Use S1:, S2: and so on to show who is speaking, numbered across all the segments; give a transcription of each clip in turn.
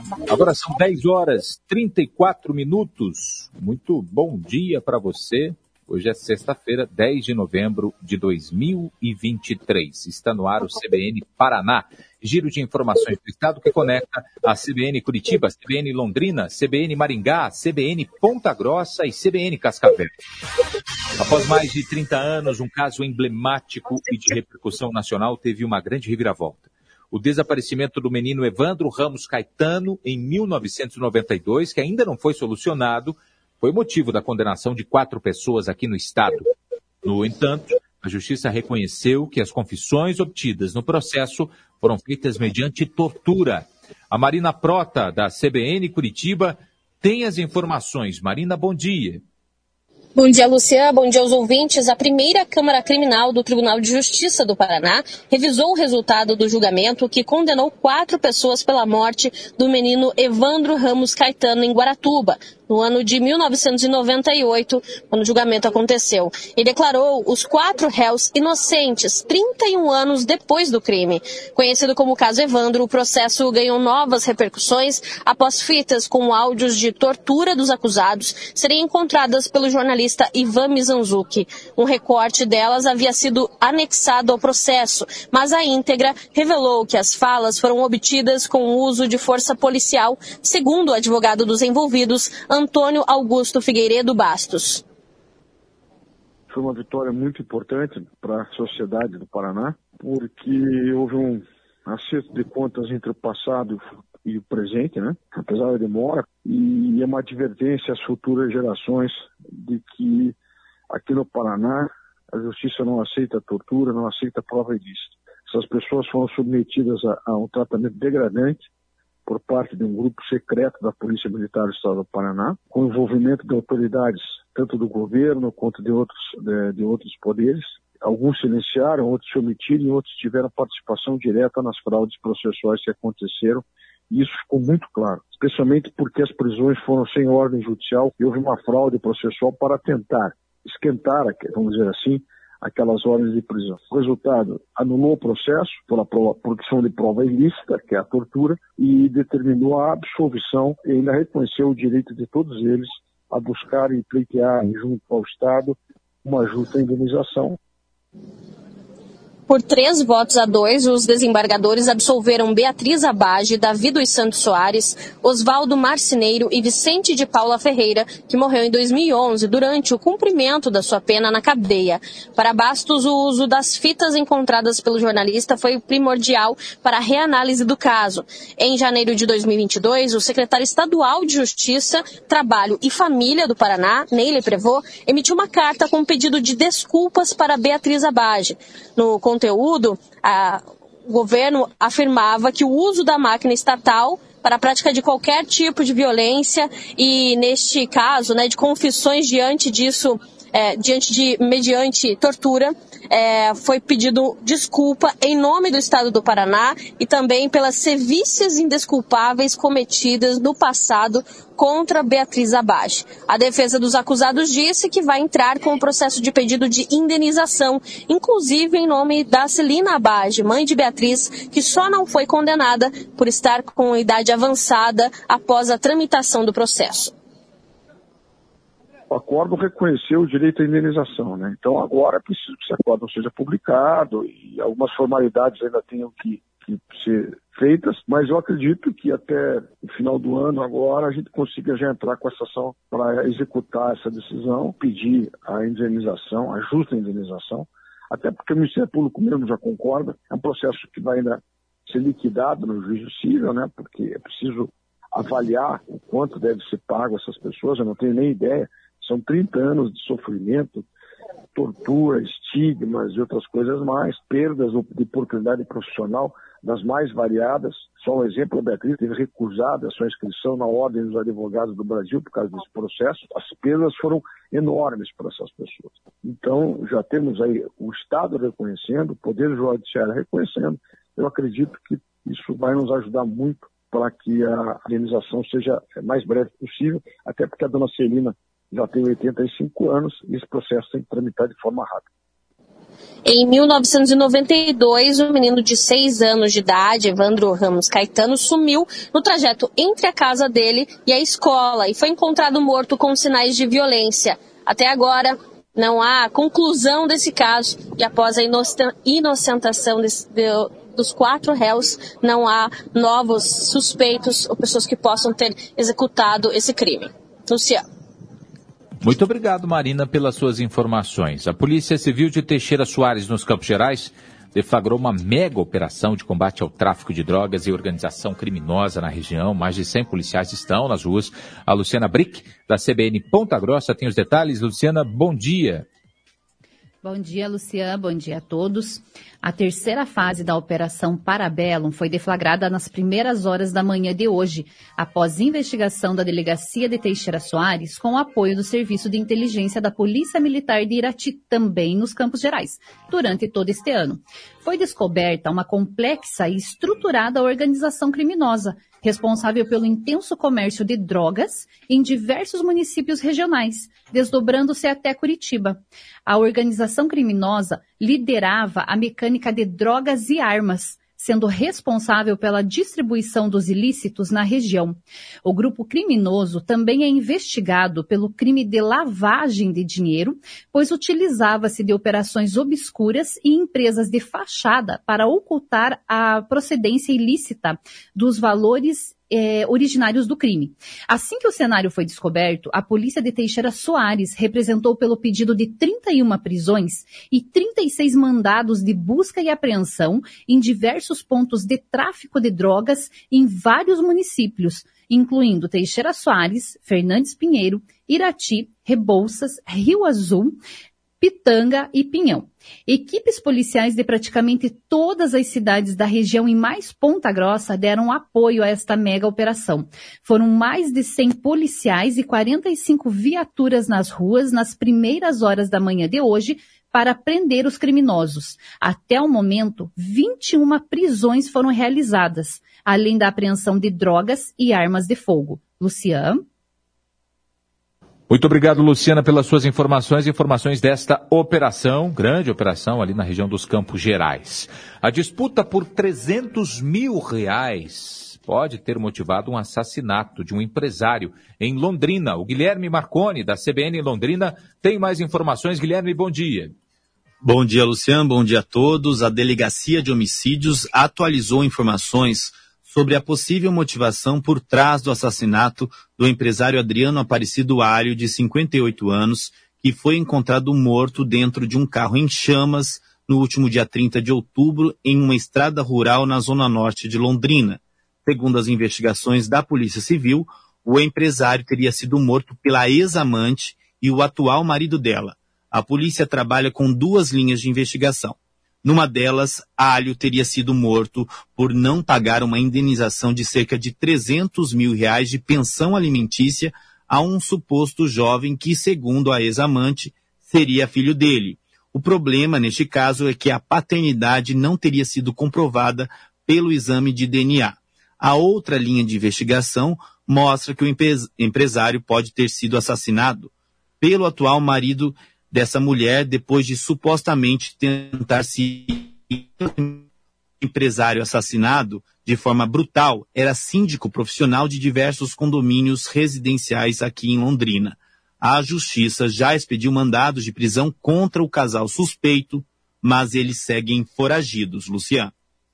S1: Agora são 10 horas 34 minutos. Muito bom dia para você. Hoje é sexta-feira, 10 de novembro de 2023. Está no ar o CBN Paraná. Giro de informações do estado que conecta a CBN Curitiba, CBN Londrina, CBN Maringá, CBN Ponta Grossa e CBN Cascavel. Após mais de 30 anos, um caso emblemático e de repercussão nacional teve uma grande reviravolta. O desaparecimento do menino Evandro Ramos Caetano em 1992, que ainda não foi solucionado, foi motivo da condenação de 4 pessoas aqui no estado. No entanto, a Justiça reconheceu que as confissões obtidas no processo foram feitas mediante tortura. A Marina Prota, da CBN Curitiba, tem as informações. Marina, bom dia.
S2: Bom dia, Luciano. Bom dia aos ouvintes. A primeira Câmara Criminal do Tribunal de Justiça do Paraná revisou o resultado do julgamento que condenou 4 pessoas pela morte do menino Evandro Ramos Caetano em Guaratuba, no ano de 1998, quando o julgamento aconteceu. E declarou os 4 réus inocentes 31 anos depois do crime. Conhecido como caso Evandro, o processo ganhou novas repercussões após fitas com áudios de tortura dos acusados serem encontradas pelo jornalista Ivan Mizanzuki. Um recorte delas havia sido anexado ao processo, mas a íntegra revelou que as falas foram obtidas com o uso de força policial, segundo o advogado dos envolvidos, Antônio Augusto Figueiredo Bastos.
S3: Foi uma vitória muito importante para a sociedade do Paraná, porque houve um acerto de contas entre o passado e o presente, né? Apesar da demora, e é uma advertência às futuras gerações de que aqui no Paraná a justiça não aceita tortura, não aceita prova ilícita. Essas pessoas foram submetidas a um tratamento degradante por parte de um grupo secreto da Polícia Militar do Estado do Paraná, com envolvimento de autoridades, tanto do governo quanto de outros poderes. Alguns silenciaram, outros se omitiram e outros tiveram participação direta nas fraudes processuais que aconteceram. E isso ficou muito claro, especialmente porque as prisões foram sem ordem judicial e houve uma fraude processual para tentar esquentar, vamos dizer assim, aquelas ordens de prisão. O resultado anulou o processo pela produção de prova ilícita, que é a tortura, e determinou a absolvição e ainda reconheceu o direito de todos eles a buscar e pleitear junto ao Estado uma justa indenização.
S2: Por 3 votos a 2, os desembargadores absolveram Beatriz Abage, Davi dos Santos Soares, Oswaldo Marcineiro e Vicente de Paula Ferreira, que morreu em 2011 durante o cumprimento da sua pena na cadeia. Para Bastos, o uso das fitas encontradas pelo jornalista foi primordial para a reanálise do caso. Em janeiro de 2022, o secretário estadual de Justiça, Trabalho e Família do Paraná, Neile Prevot, emitiu uma carta com pedido de desculpas para Beatriz Abage. No conteúdo, o governo afirmava que o uso da máquina estatal para a prática de qualquer tipo de violência e, neste caso, de confissões mediante tortura, foi pedido desculpa em nome do Estado do Paraná e também pelas sevícias indesculpáveis cometidas no passado contra Beatriz Abage. A defesa dos acusados disse que vai entrar com o processo de pedido de indenização, inclusive em nome da Celina Abage, mãe de Beatriz, que só não foi condenada por estar com idade avançada após a tramitação do processo.
S3: O acordo reconheceu o direito à indenização, né? Então agora é preciso que esse acordo seja publicado e algumas formalidades ainda tenham que ser feitas, mas eu acredito que até o final do ano agora a gente consiga já entrar com essa ação para executar essa decisão, pedir a indenização, a justa indenização, até porque o Ministério Público mesmo já concorda, é um processo que vai ainda ser liquidado no juízo civil, né? Porque é preciso avaliar o quanto deve ser pago a essas pessoas, eu não tenho nem ideia. São 30 anos de sofrimento, tortura, estigmas e outras coisas mais, perdas de oportunidade profissional das mais variadas. Só um exemplo, a Beatriz teve recusado a sua inscrição na Ordem dos Advogados do Brasil por causa desse processo. As perdas foram enormes para essas pessoas. Então, já temos aí o Estado reconhecendo, o Poder Judiciário reconhecendo. Eu acredito que isso vai nos ajudar muito para que a indenização seja o mais breve possível, até porque a dona Celina já tem 85 anos e esse processo tem que tramitar de forma rápida.
S2: Em 1992, um menino de 6 anos de idade, Evandro Ramos Caetano, sumiu no trajeto entre a casa dele e a escola e foi encontrado morto com sinais de violência. Até agora, não há conclusão desse caso e após a inocentação dos 4 réus, não há novos suspeitos ou pessoas que possam ter executado esse crime. Luciano.
S1: Muito obrigado, Marina, pelas suas informações. A Polícia Civil de Teixeira Soares, nos Campos Gerais, deflagrou uma mega operação de combate ao tráfico de drogas e organização criminosa na região. Mais de 100 policiais estão nas ruas. A Luciana Brick, da CBN Ponta Grossa, tem os detalhes. Luciana, bom dia.
S4: Bom dia, Luciana. Bom dia a todos. A terceira fase da Operação Parabellum foi deflagrada nas primeiras horas da manhã de hoje, após investigação da Delegacia de Teixeira Soares, com o apoio do Serviço de Inteligência da Polícia Militar de Irati, também nos Campos Gerais, durante todo este ano. Foi descoberta uma complexa e estruturada organização criminosa, responsável pelo intenso comércio de drogas em diversos municípios regionais, desdobrando-se até Curitiba. A organização criminosa liderava a mecânica de drogas e armas, sendo responsável pela distribuição dos ilícitos na região. O grupo criminoso também é investigado pelo crime de lavagem de dinheiro, pois utilizava-se de operações obscuras e empresas de fachada para ocultar a procedência ilícita dos valores originários do crime. Assim que o cenário foi descoberto, a Polícia de Teixeira Soares representou pelo pedido de 31 prisões e 36 mandados de busca e apreensão em diversos pontos de tráfico de drogas em vários municípios, incluindo Teixeira Soares, Fernandes Pinheiro, Irati, Rebouças, Rio Azul, Pitanga e Pinhão. Equipes policiais de praticamente todas as cidades da região e mais Ponta Grossa deram apoio a esta mega operação. Foram mais de 100 policiais e 45 viaturas nas ruas nas primeiras horas da manhã de hoje para prender os criminosos. Até o momento, 21 prisões foram realizadas, além da apreensão de drogas e armas de fogo. Luciano?
S1: Muito obrigado, Luciana, pelas suas informações desta operação, grande operação ali na região dos Campos Gerais. A disputa por R$300 mil pode ter motivado um assassinato de um empresário em Londrina. O Guilherme Marconi, da CBN em Londrina, tem mais informações. Guilherme, bom dia.
S5: Bom dia, Luciano, bom dia a todos. A Delegacia de Homicídios atualizou informações sobre a possível motivação por trás do assassinato do empresário Adriano Aparecido Alho, de 58 anos, que foi encontrado morto dentro de um carro em chamas no último dia 30 de outubro em uma estrada rural na zona norte de Londrina. Segundo as investigações da Polícia Civil, o empresário teria sido morto pela ex-amante e o atual marido dela. A polícia trabalha com 2 linhas de investigação. Numa delas, Alho teria sido morto por não pagar uma indenização de cerca de R$300 mil de pensão alimentícia a um suposto jovem que, segundo a ex-amante, seria filho dele. O problema, neste caso, é que a paternidade não teria sido comprovada pelo exame de DNA. A outra linha de investigação mostra que o empresário pode ter sido assassinado pelo atual marido dessa mulher, depois de supostamente tentar se... O empresário assassinado de forma brutal era síndico profissional de diversos condomínios residenciais aqui em Londrina. A Justiça já expediu mandados de prisão contra o casal suspeito, mas eles seguem foragidos. Luciano.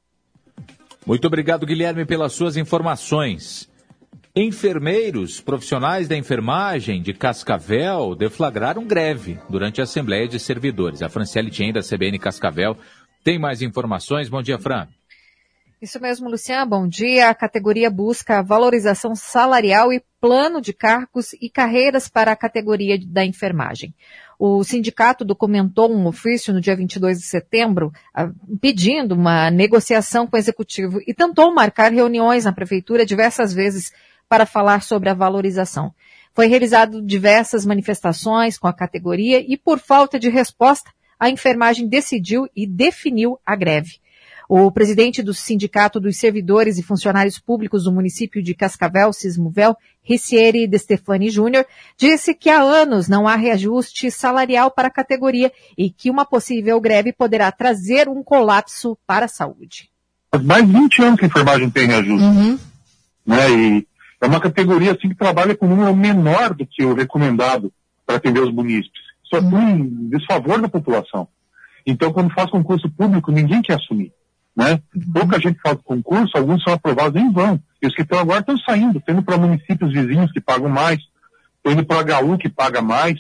S1: Muito obrigado, Guilherme, pelas suas informações. Enfermeiros, profissionais da enfermagem de Cascavel deflagraram greve durante a Assembleia de Servidores. A Franciele Tien, da CBN Cascavel, tem mais informações. Bom dia, Fran.
S6: Isso mesmo, Luciano. Bom dia. A categoria busca valorização salarial e plano de cargos e carreiras para a categoria da enfermagem. O sindicato documentou um ofício no dia 22 de setembro pedindo uma negociação com o executivo e tentou marcar reuniões na prefeitura diversas vezes para falar sobre a valorização. Foi realizado diversas manifestações com a categoria e, por falta de resposta, a enfermagem decidiu e definiu a greve. O presidente do Sindicato dos Servidores e Funcionários Públicos do município de Cascavel, Sismovel, Ricieri de Stefani Júnior, disse que há anos não há reajuste salarial para a categoria e que uma possível greve poderá trazer um colapso para a saúde.
S7: Mais de 20 anos que a enfermagem tem reajuste. Né? E é uma categoria assim, que trabalha com um número menor do que o recomendado para atender os munícipes. Isso é um desfavor da população. Então, quando faz concurso público, ninguém quer assumir. Né? Pouca gente faz concurso, alguns são aprovados em vão. E os que estão agora estão saindo, estão indo para municípios vizinhos que pagam mais, estão indo para HU que paga mais,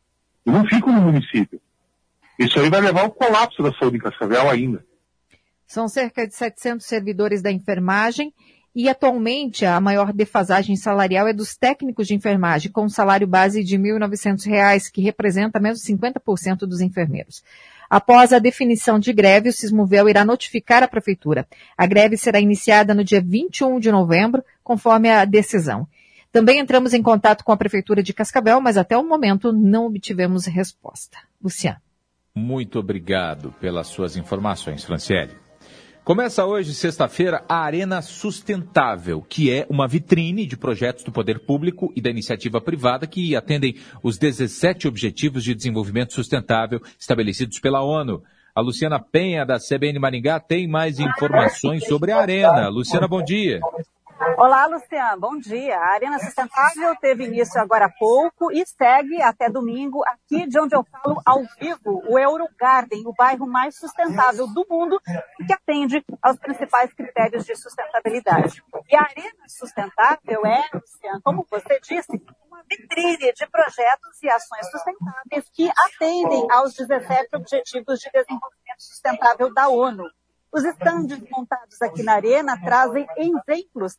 S7: e não ficam no município. Isso aí vai levar ao colapso da saúde em Cascavel ainda.
S6: São cerca de 700 servidores da enfermagem e atualmente a maior defasagem salarial é dos técnicos de enfermagem, com um salário base de R$ 1.900, que representa menos de 50% dos enfermeiros. Após a definição de greve, o Sismovel irá notificar a Prefeitura. A greve será iniciada no dia 21 de novembro, conforme a decisão. Também entramos em contato com a Prefeitura de Cascavel, mas até o momento não obtivemos resposta. Luciano.
S1: Muito obrigado pelas suas informações, Franciele. Começa hoje, sexta-feira, a Arena Sustentável, que é uma vitrine de projetos do poder público e da iniciativa privada que atendem os 17 Objetivos de Desenvolvimento Sustentável estabelecidos pela ONU. A Luciana Penha, da CBN Maringá, tem mais informações sobre a Arena. Luciana, bom dia.
S8: Olá, Luciano, bom dia. A Arena Sustentável teve início agora há pouco e segue até domingo aqui de onde eu falo ao vivo, o Eurogarden, o bairro mais sustentável do mundo, que atende aos principais critérios de sustentabilidade. E a Arena Sustentável é, Luciano, como você disse, uma vitrine de projetos e ações sustentáveis que atendem aos 17 Objetivos de Desenvolvimento Sustentável da ONU. Os estandes montados aqui na Arena trazem exemplos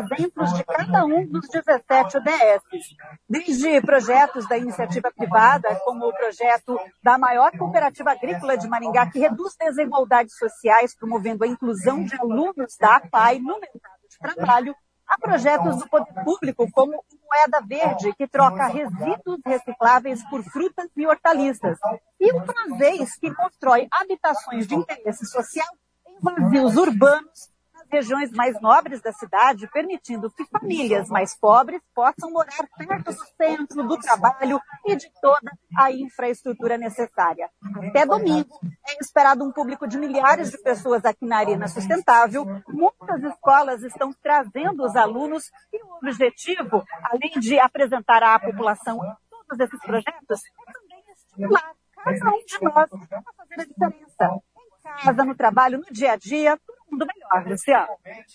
S8: de cada um dos 17 ODS. Desde projetos da iniciativa privada, como o projeto da maior cooperativa agrícola de Maringá, que reduz desigualdades sociais, promovendo a inclusão de alunos da APAE no mercado de trabalho, a projetos do poder público, como o Moeda Verde, que troca resíduos recicláveis por frutas e hortaliças. E o Transês, que constrói habitações de interesse social vazios urbanos nas regiões mais nobres da cidade, permitindo que famílias mais pobres possam morar perto do centro, do trabalho e de toda a infraestrutura necessária. Até domingo é esperado um público de milhares de pessoas aqui na Arena Sustentável. Muitas escolas estão trazendo os alunos e o objetivo, além de apresentar à população todos esses projetos, é também estimular cada um de nós a fazer a diferença. Casa, no trabalho, no dia a dia, todo mundo melhor, Luciano.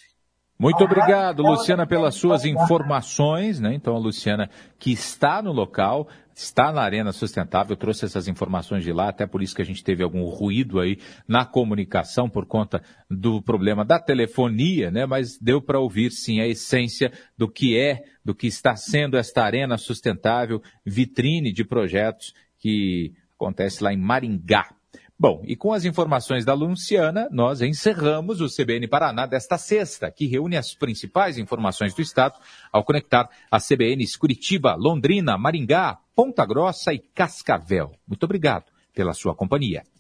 S1: Muito obrigado, Luciana, pelas suas informações, né? Então, a Luciana, que está no local, está na Arena Sustentável, trouxe essas informações de lá, até por isso que a gente teve algum ruído aí na comunicação por conta do problema da telefonia, né? Mas deu para ouvir, sim, a essência do que está sendo esta Arena Sustentável, vitrine de projetos que acontece lá em Maringá. Bom, e com as informações da Luciana, nós encerramos o CBN Paraná desta sexta, que reúne as principais informações do Estado ao conectar as CBNs Curitiba, Londrina, Maringá, Ponta Grossa e Cascavel. Muito obrigado pela sua companhia.